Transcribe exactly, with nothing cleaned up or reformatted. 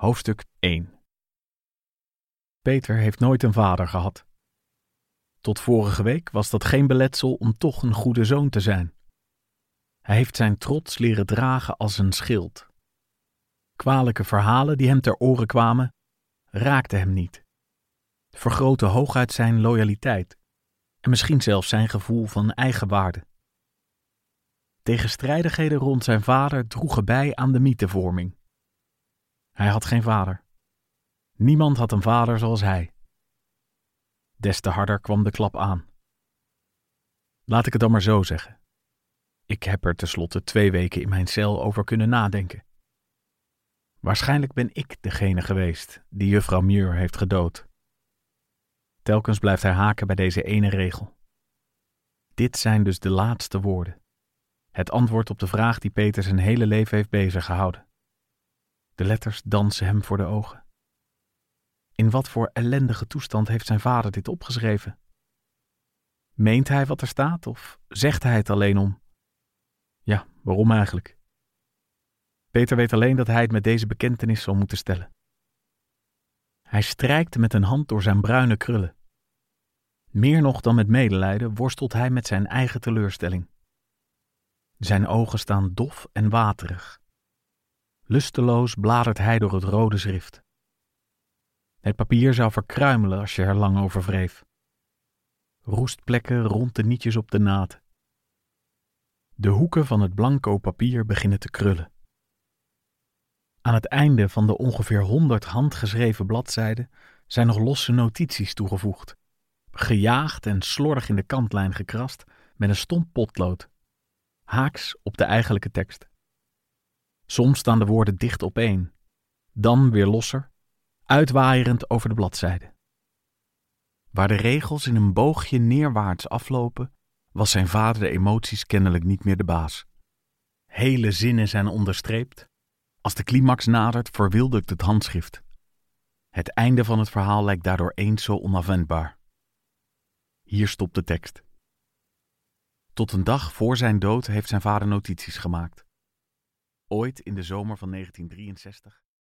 Hoofdstuk één. Peter heeft nooit een vader gehad. Tot vorige week was dat geen beletsel om toch een goede zoon te zijn. Hij heeft zijn trots leren dragen als een schild. Kwalijke verhalen die hem ter oren kwamen, raakten hem niet. Vergrootten hooguit zijn loyaliteit en misschien zelfs zijn gevoel van eigenwaarde. Tegenstrijdigheden rond zijn vader droegen bij aan de mythevorming. Hij had geen vader. Niemand had een vader zoals hij. Des te harder kwam de klap aan. Laat ik het dan maar zo zeggen. Ik heb er tenslotte twee weken in mijn cel over kunnen nadenken. Waarschijnlijk ben ik degene geweest die juffrouw Muir heeft gedood. Telkens blijft hij haken bij deze ene regel. Dit zijn dus de laatste woorden. Het antwoord op de vraag die Peter zijn hele leven heeft beziggehouden. De letters dansen hem voor de ogen. In wat voor ellendige toestand heeft zijn vader dit opgeschreven? Meent hij wat er staat of zegt hij het alleen om? Ja, waarom eigenlijk? Peter weet alleen dat hij het met deze bekentenis zal moeten stellen. Hij strijkt met een hand door zijn bruine krullen. Meer nog dan met medelijden worstelt hij met zijn eigen teleurstelling. Zijn ogen staan dof en waterig. Lusteloos bladert hij door het rode schrift. Het papier zou verkruimelen als je er lang over wreef. Roestplekken rond de nietjes op de naad. De hoeken van het blanco papier beginnen te krullen. Aan het einde van de ongeveer honderd handgeschreven bladzijden zijn nog losse notities toegevoegd. Gejaagd en slordig in de kantlijn gekrast met een stomp potlood. Haaks op de eigenlijke tekst. Soms staan de woorden dicht opeen, dan weer losser, uitwaaierend over de bladzijden. Waar de regels in een boogje neerwaarts aflopen, was zijn vader de emoties kennelijk niet meer de baas. Hele zinnen zijn onderstreept. Als de climax nadert, verwildert het handschrift. Het einde van het verhaal lijkt daardoor eens zo onafwendbaar. Hier stopt de tekst. Tot een dag voor zijn dood heeft zijn vader notities gemaakt. Ooit in de zomer van negentien drieënzestig